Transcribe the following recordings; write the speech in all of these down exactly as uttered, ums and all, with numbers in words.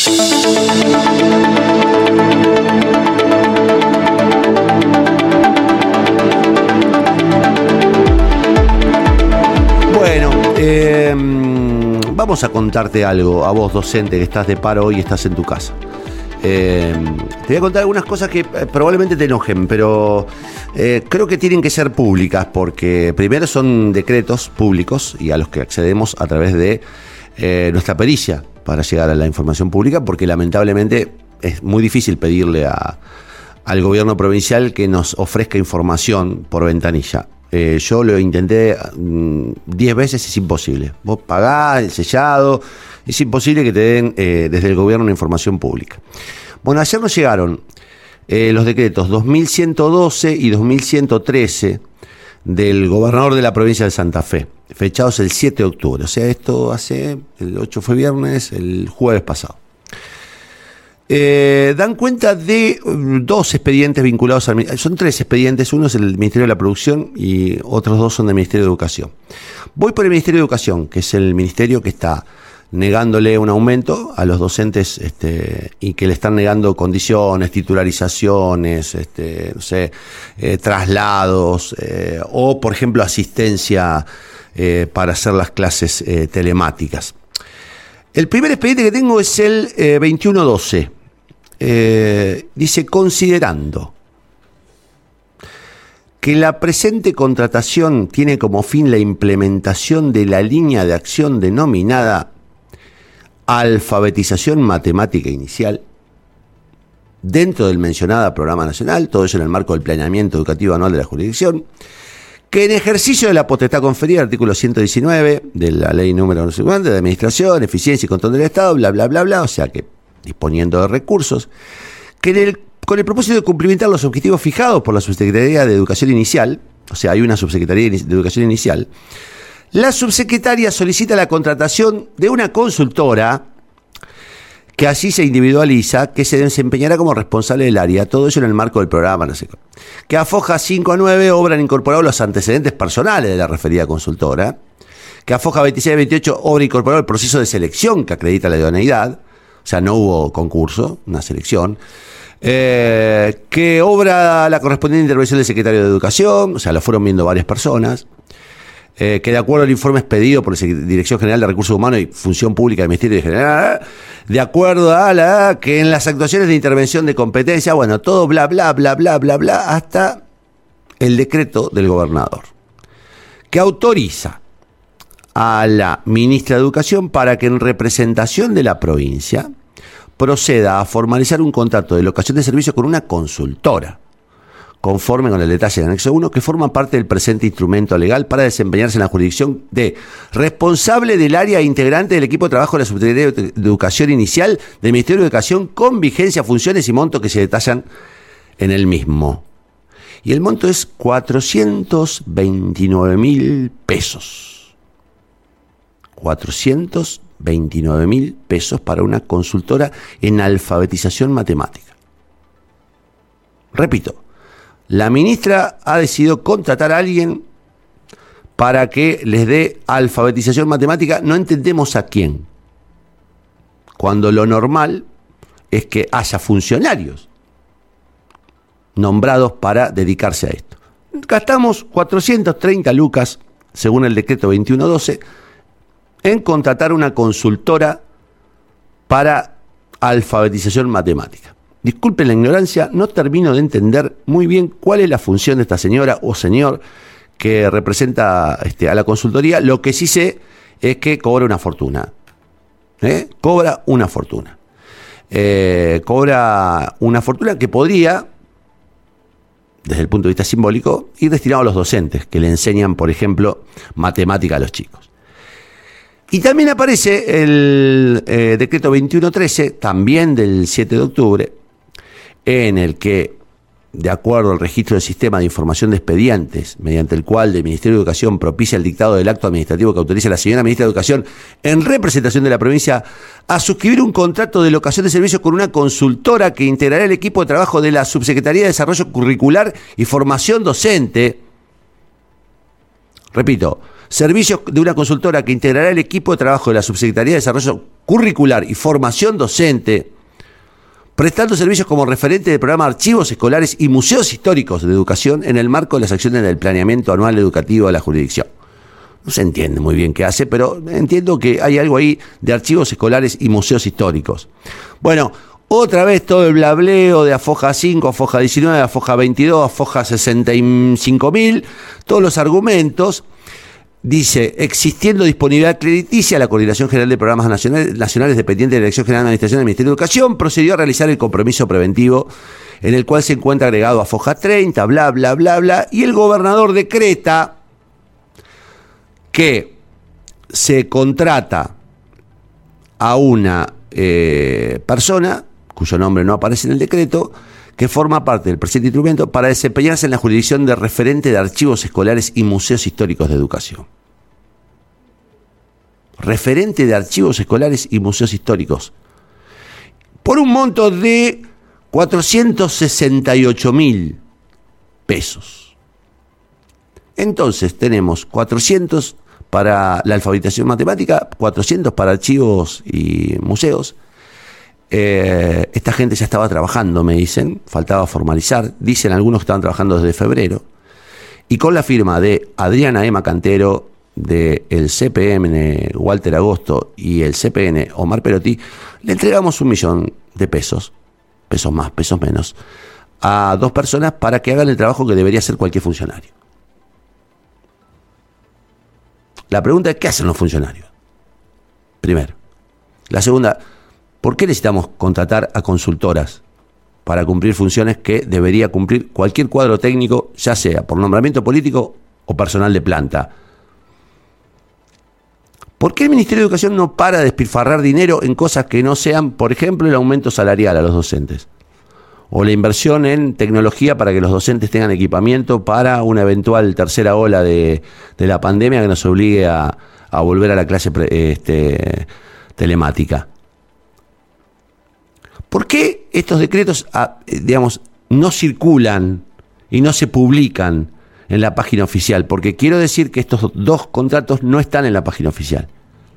Bueno, eh, vamos a contarte algo a vos, docente, que estás de paro hoy y estás en tu casa. Eh, te voy a contar algunas cosas que eh, probablemente te enojen, pero eh, creo que tienen que ser públicas porque primero son decretos públicos y a los que accedemos a través de eh, nuestra pericia para llegar a la información pública, porque lamentablemente es muy difícil pedirle a, al gobierno provincial que nos ofrezca información por ventanilla. Eh, yo lo intenté diez mm, veces, es imposible. Vos pagás el sellado, es imposible que te den eh, desde el gobierno una información pública. Bueno, ayer nos llegaron eh, los decretos dos mil ciento doce y dos mil ciento trece del gobernador de la provincia de Santa Fe, fechados el siete de octubre. O sea, esto hace, el ocho fue viernes, el jueves pasado. Eh, dan cuenta de dos expedientes vinculados al... Son tres expedientes, uno es el Ministerio de la Producción y otros dos son del Ministerio de Educación. Voy por el Ministerio de Educación, que es el ministerio que está negándole un aumento a los docentes este, y que le están negando condiciones, titularizaciones, este, no sé, eh, traslados eh, o, por ejemplo, asistencia eh, para hacer las clases eh, telemáticas. El primer expediente que tengo es el eh, veintiuno doce. Eh, dice, considerando que la presente contratación tiene como fin la implementación de la línea de acción denominada alfabetización matemática inicial dentro del mencionado programa nacional, todo ello en el marco del planeamiento educativo anual de la jurisdicción, que en ejercicio de la potestad conferida, artículo ciento diecinueve de la ley número no sé cuánto, de administración, eficiencia y control del Estado, bla, bla, bla, bla, o sea que disponiendo de recursos, que en el, con el propósito de cumplimentar los objetivos fijados por la Subsecretaría de Educación Inicial, o sea, hay una Subsecretaría de Educación Inicial, la subsecretaria solicita la contratación de una consultora que así se individualiza, que se desempeñará como responsable del área, todo eso en el marco del programa, no sé, que afoja cinco a nueve obran incorporados los antecedentes personales de la referida consultora, que afoja veintiséis a veintiocho obra incorporado el proceso de selección que acredita la idoneidad, o sea, no hubo concurso, una selección, eh, que obra la correspondiente intervención del secretario de Educación, o sea, lo fueron viendo varias personas, eh, que de acuerdo al informe expedido por la Dirección General de Recursos Humanos y Función Pública del Ministerio General, de acuerdo a la que en las actuaciones de intervención de competencia, bueno, todo bla, bla, bla, bla, bla, bla, hasta el decreto del gobernador, que autoriza a la ministra de Educación para que en representación de la provincia proceda a formalizar un contrato de locación de servicios con una consultora, conforme con el detalle del anexo uno, que forma parte del presente instrumento legal para desempeñarse en la jurisdicción de responsable del área integrante del equipo de trabajo de la Subsecretaría de Educación Inicial del Ministerio de Educación, con vigencia, funciones y monto que se detallan en el mismo. Y el monto es cuatrocientos veintinueve mil pesos. cuatrocientos veintinueve mil pesos para una consultora en alfabetización matemática. Repito, la ministra ha decidido contratar a alguien para que les dé alfabetización matemática, no entendemos a quién, cuando lo normal es que haya funcionarios nombrados para dedicarse a esto. Gastamos cuatrocientas treinta lucas, según el decreto veintiuno doce, en contratar una consultora para alfabetización matemática. Disculpen la ignorancia, no termino de entender muy bien cuál es la función de esta señora o señor que representa este, a la consultoría. Lo que sí sé es que cobra una fortuna. ¿Eh? Cobra una fortuna. Eh, cobra una fortuna que podría, desde el punto de vista simbólico, ir destinado a los docentes que le enseñan, por ejemplo, matemática a los chicos. Y también aparece el eh, decreto veintiuno trece, también del siete de octubre, en el que, de acuerdo al registro del sistema de información de expedientes, mediante el cual el Ministerio de Educación propicia el dictado del acto administrativo que autoriza a la señora ministra de Educación, en representación de la provincia, a suscribir un contrato de locación de servicios con una consultora que integrará el equipo de trabajo de la Subsecretaría de Desarrollo Curricular y Formación Docente. Repito, servicios de una consultora que integrará el equipo de trabajo de la Subsecretaría de Desarrollo curricular y formación docente, prestando servicios como referente del programa Archivos Escolares y Museos Históricos de Educación en el marco de las acciones del planeamiento anual educativo de la jurisdicción. No se entiende muy bien qué hace, pero entiendo que hay algo ahí de archivos escolares y museos históricos. Bueno, otra vez todo el blableo de Afoja cinco, Afoja diecinueve, Afoja veintidós, Afoja sesenta y cinco mil, todos los argumentos. Dice, existiendo disponibilidad crediticia, la Coordinación General de Programas Nacionales, nacionales dependiente de la Dirección General de Administración del Ministerio de Educación procedió a realizar el compromiso preventivo en el cual se encuentra agregado Afoja treinta, bla, bla, bla, bla, y el gobernador decreta que se contrata a una eh, persona, cuyo nombre no aparece en el decreto, que forma parte del presente instrumento para desempeñarse en la jurisdicción de referente de archivos escolares y museos históricos de educación. Referente de archivos escolares y museos históricos. Por un monto de cuatrocientos sesenta y ocho mil pesos. Entonces tenemos cuatrocientos para la alfabetización matemática, cuatrocientos para archivos y museos. Eh, esta gente ya estaba trabajando, me dicen, faltaba formalizar, dicen algunos que estaban trabajando desde febrero, y con la firma de Adriana Ema Cantero, del C P M Walter Agosto y el C P N Omar Perotti, le entregamos un millón de pesos, pesos más, pesos menos, a dos personas para que hagan el trabajo que debería hacer cualquier funcionario. La pregunta es, ¿qué hacen los funcionarios? Primero. La segunda, ¿por qué necesitamos contratar a consultoras para cumplir funciones que debería cumplir cualquier cuadro técnico, ya sea por nombramiento político o personal de planta? ¿Por qué el Ministerio de Educación no para de despilfarrar dinero en cosas que no sean, por ejemplo, el aumento salarial a los docentes? O la inversión en tecnología para que los docentes tengan equipamiento para una eventual tercera ola de, de la pandemia que nos obligue a, a volver a la clase pre, este, telemática. ¿Por qué estos decretos, digamos, no circulan y no se publican en la página oficial? Porque quiero decir que estos dos contratos no están en la página oficial.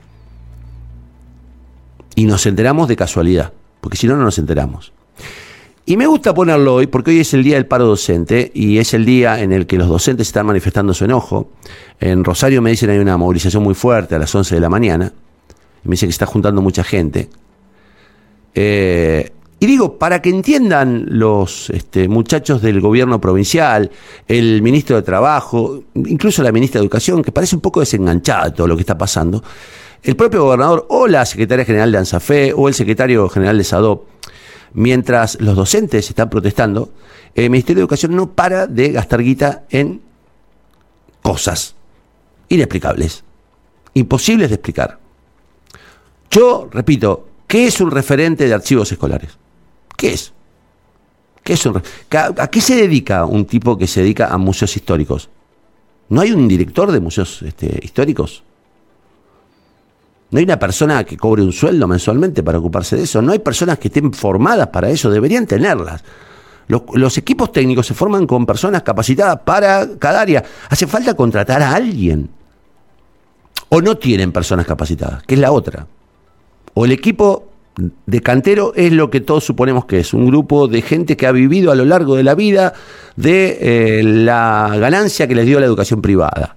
Y nos enteramos de casualidad, porque si no, no nos enteramos. Y me gusta ponerlo hoy, porque hoy es el día del paro docente, y es el día en el que los docentes están manifestando su enojo. En Rosario me dicen que hay una movilización muy fuerte a las once de la mañana, y me dicen que se está juntando mucha gente. Eh, y digo, para que entiendan los este, muchachos del gobierno provincial, el ministro de Trabajo, incluso la ministra de Educación, que parece un poco desenganchada de todo lo que está pasando, el propio gobernador o la secretaria general de ANSAFE o el secretario general de SADOP, mientras los docentes están protestando, el Ministerio de Educación no para de gastar guita en cosas inexplicables, imposibles de explicar. Yo, repito, ¿qué es un referente de archivos escolares? ¿Qué es? ¿Qué es un, ¿A qué se dedica un tipo que se dedica a museos históricos? ¿No hay un director de museos este, históricos? ¿No hay una persona que cobre un sueldo mensualmente para ocuparse de eso? ¿No hay personas que estén formadas para eso? Deberían tenerlas. Los, los equipos técnicos se forman con personas capacitadas para cada área. Hace falta contratar a alguien. O no tienen personas capacitadas, que es la otra. O el equipo de Cantero es lo que todos suponemos que es, un grupo de gente que ha vivido a lo largo de la vida de eh, la ganancia que les dio la educación privada.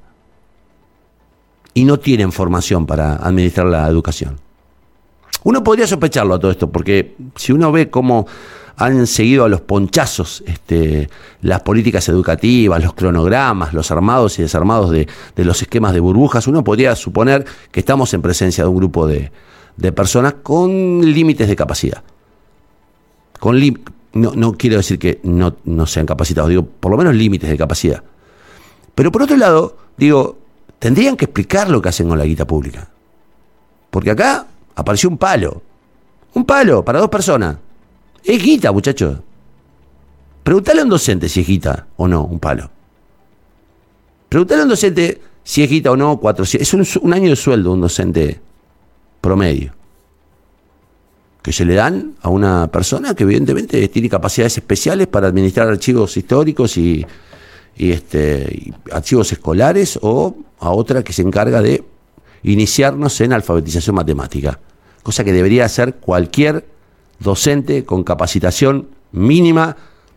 Y no tienen formación para administrar la educación. Uno podría sospecharlo a todo esto, porque si uno ve cómo han seguido a los ponchazos este, las políticas educativas, los cronogramas, los armados y desarmados de, de los esquemas de burbujas, uno podría suponer que estamos en presencia de un grupo de, de personas con límites de capacidad. Con li- no, no quiero decir que no, no sean capacitados, digo, por lo menos límites de capacidad. Pero por otro lado, digo, tendrían que explicar lo que hacen con la guita pública. Porque acá apareció un palo. Un palo para dos personas. Es guita, muchachos. Preguntale a un docente si es guita o no, un palo. Preguntale a un docente si es guita o no, cuatrocientos. Es un, un año de sueldo un docente promedio. Que se le dan a una persona que evidentemente tiene capacidades especiales para administrar archivos históricos y, y, este, y archivos escolares, o a otra que se encarga de iniciarnos en alfabetización matemática. cosa que debería hacer cualquier docente con capacitación mínima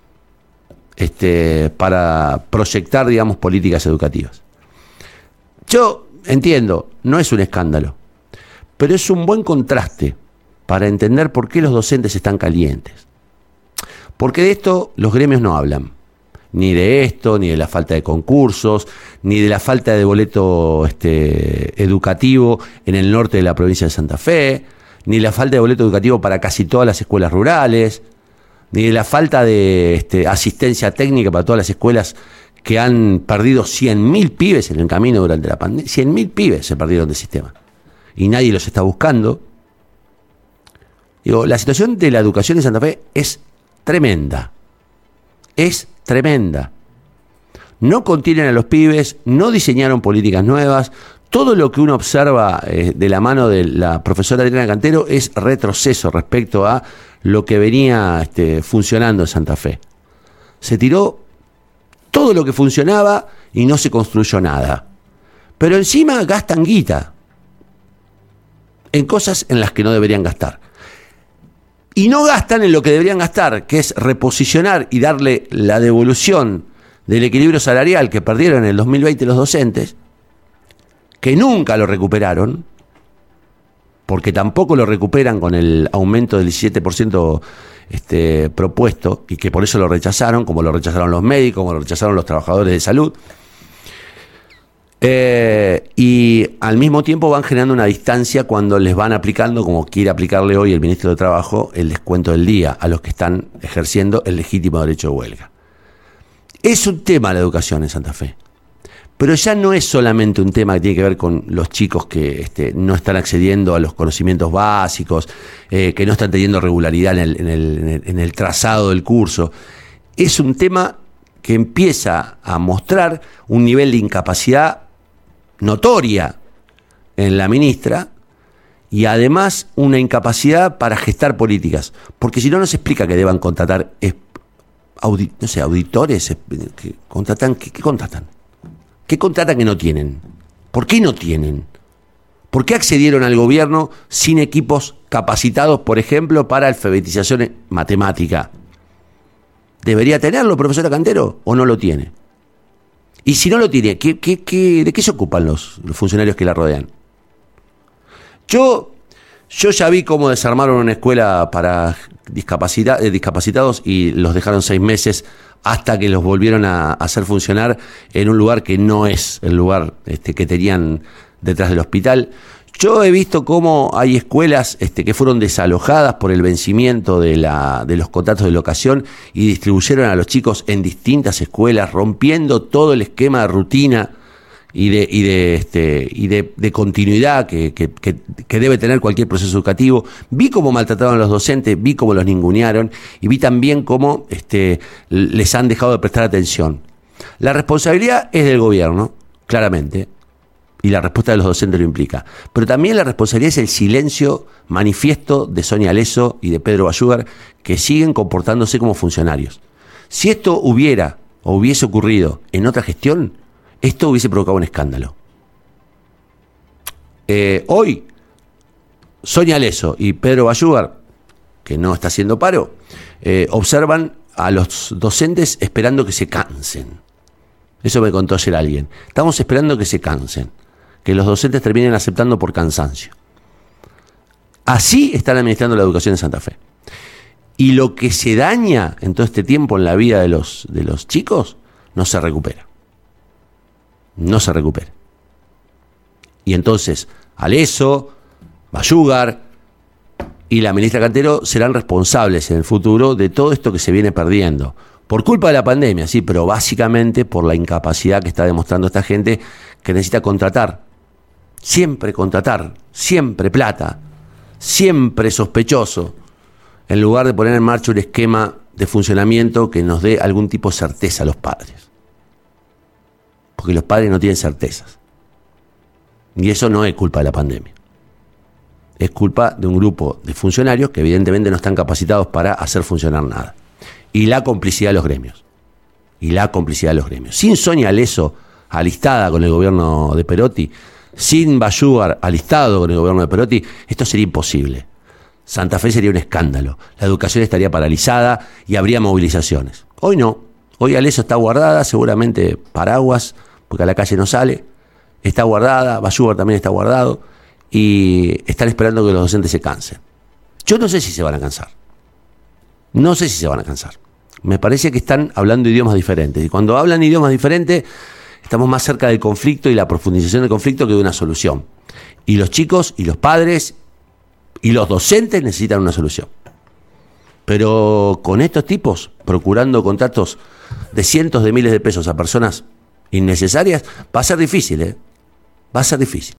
este, para proyectar, digamos, políticas educativas. Yo entiendo, no es un escándalo, pero es un buen contraste para entender por qué los docentes están calientes. Porque de esto los gremios no hablan. Ni de esto, ni de la falta de concursos, ni de la falta de boleto este, educativo en el norte de la provincia de Santa Fe, ni la falta de boleto educativo para casi todas las escuelas rurales, ni de la falta de este, asistencia técnica para todas las escuelas que han perdido cien mil pibes en el camino durante la pandemia. cien mil pibes se perdieron del sistema y nadie los está buscando. Digo, la situación de la educación en Santa Fe es tremenda. Es tremenda. No contienen a los pibes, no diseñaron políticas nuevas. Todo lo que uno observa eh, de la mano de la profesora Adriana Cantero es retroceso respecto a lo que venía este, funcionando en Santa Fe. Se tiró todo lo que funcionaba y no se construyó nada. Pero encima gastan guita en cosas en las que no deberían gastar. Y no gastan en lo que deberían gastar, que es reposicionar y darle la devolución del equilibrio salarial que perdieron en el dos mil veinte los docentes, que nunca lo recuperaron, porque tampoco lo recuperan con el aumento del diecisiete por ciento este, propuesto, y que por eso lo rechazaron, como lo rechazaron los médicos, como lo rechazaron los trabajadores de salud. Eh, y al mismo tiempo van generando una distancia cuando les van aplicando, como quiere aplicarle hoy el ministro de Trabajo, el descuento del día a los que están ejerciendo el legítimo derecho de huelga. Es un tema la educación en Santa Fe, pero ya no es solamente un tema que tiene que ver con los chicos que este, no están accediendo a los conocimientos básicos, eh, que no están teniendo regularidad en el, en, el, en, el, en el trazado del curso. Es un tema que empieza a mostrar un nivel de incapacidad notoria en la ministra y además una incapacidad para gestar políticas, porque si no nos explica que deban contratar audi, no sé, auditores que contratan, ¿qué, qué contratan? ¿Qué contratan que no tienen? ¿Por qué no tienen? ¿Por qué accedieron al gobierno sin equipos capacitados, por ejemplo, para alfabetización matemática? ¿Debería tenerlo, profesora Cantero, o no lo tiene? Y si no lo tiene, ¿qué, qué, qué, ¿de qué se ocupan los, los funcionarios que la rodean? Yo, yo ya vi cómo desarmaron una escuela para discapacita, eh, discapacitados y los dejaron seis meses hasta que los volvieron a, a hacer funcionar en un lugar que no es el lugar este, que tenían detrás del hospital. Yo he visto cómo hay escuelas este, que fueron desalojadas por el vencimiento de, la, de los contratos de locación y distribuyeron a los chicos en distintas escuelas, rompiendo todo el esquema de rutina y de, y de, este, y de, de continuidad que, que, que, que debe tener cualquier proceso educativo. Vi cómo maltrataron a los docentes, vi cómo los ningunearon y vi también cómo este, les han dejado de prestar atención. La responsabilidad es del gobierno, claramente. Y la respuesta de los docentes lo implica. Pero también la responsabilidad es el silencio manifiesto de Sonia Leso y de Pedro Bayúgar, que siguen comportándose como funcionarios. Si esto hubiera o hubiese ocurrido en otra gestión, esto hubiese provocado un escándalo. Eh, hoy, Sonia Leso y Pedro Bayúgar, que no está haciendo paro, eh, observan a los docentes esperando que se cansen. Eso me contó ayer alguien. Estamos esperando que se cansen, que los docentes terminen aceptando por cansancio. Así están administrando la educación en Santa Fe. Y lo que se daña en todo este tiempo en la vida de los, de los chicos no se recupera. No se recupera. Y entonces, Aleso, Bayúgar y la ministra Cantero serán responsables en el futuro de todo esto que se viene perdiendo. Por culpa de la pandemia, sí, pero básicamente por la incapacidad que está demostrando esta gente que necesita contratar. Siempre contratar, siempre plata, siempre sospechoso, en lugar de poner en marcha un esquema de funcionamiento que nos dé algún tipo de certeza a los padres. Porque los padres no tienen certezas. Y eso no es culpa de la pandemia. Es culpa de un grupo de funcionarios que evidentemente no están capacitados para hacer funcionar nada. Y la complicidad de los gremios. Y la complicidad de los gremios. Sin Sonia Leso alistada con el gobierno de Perotti, sin Bayúgar alistado con el gobierno de Perotti, esto sería imposible. Santa Fe sería un escándalo. La educación estaría paralizada y habría movilizaciones. Hoy no. Hoy Aleso está guardada, seguramente paraguas, porque a la calle no sale. Está guardada, Bayúgar también está guardado, y están esperando que los docentes se cansen. Yo no sé si se van a cansar. No sé si se van a cansar. Me parece que están hablando idiomas diferentes. Y cuando hablan idiomas diferentes, estamos más cerca del conflicto y la profundización del conflicto que de una solución. Y los chicos y los padres y los docentes necesitan una solución. Pero con estos tipos, procurando contratos de cientos de miles de pesos a personas innecesarias, va a ser difícil, ¿eh? Va a ser difícil.